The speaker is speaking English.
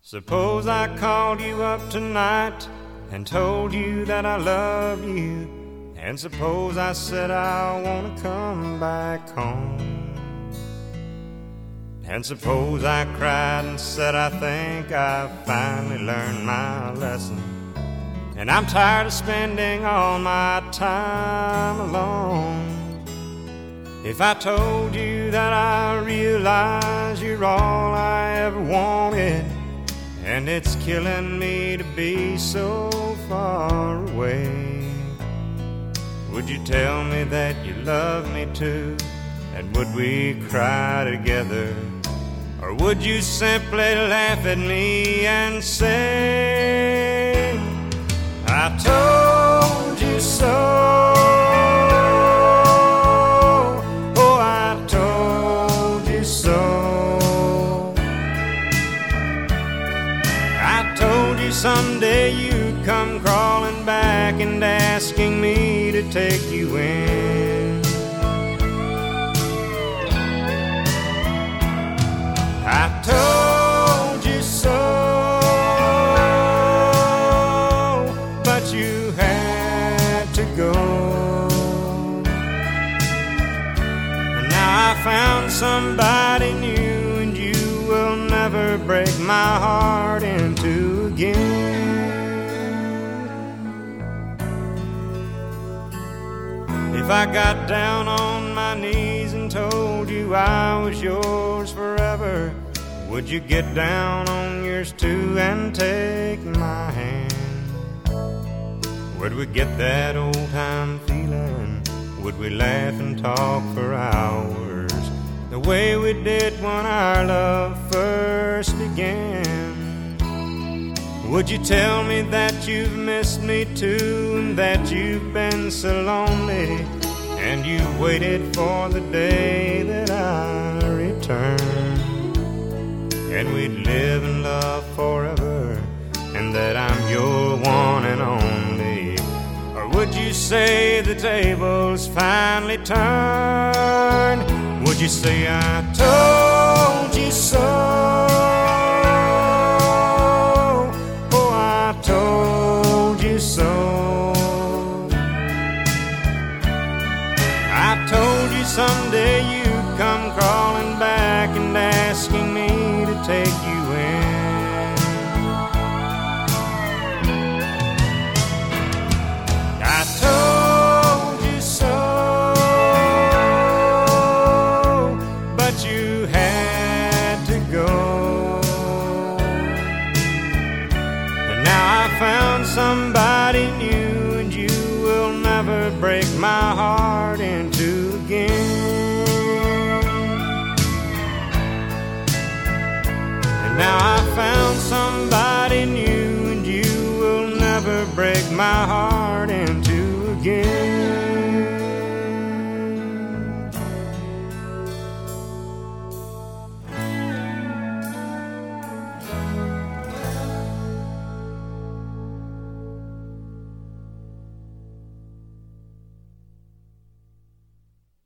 Suppose I called you up tonight and told you that I love you, and suppose I said I want to come back home, and suppose I cried and said I think I've finally learned my lesson, and I'm tired of spending all my time alone. If I told you that I realize you're all I ever wanted, and it's killing me to be so far away, would you tell me that you love me too? And would we cry together? Or would you simply laugh at me and say, I told you so? Oh, I told you so. Someday you'd come crawling back and asking me to take you in. I told you so, but you had to go. And now I found somebody new, and you will never break my heart in two again. If I got down on my knees and told you I was yours forever, would you get down on yours too and take my hand? Would we get that old time feeling? Would we laugh and talk for hours the way we did when our love first began? Would you tell me that you've missed me too, and that you've been so lonely, and you waited for the day that I return, and we'd live in love forever, and that I'm your one and only? Or would you say the tables finally turned? Would you say I told you so? Someday you'd come crawling back and asking me to take you in. I told you so, but you had to go. And now I found somebody new, and you will never break my heart in two again. Now I found somebody new, and you will never break my heart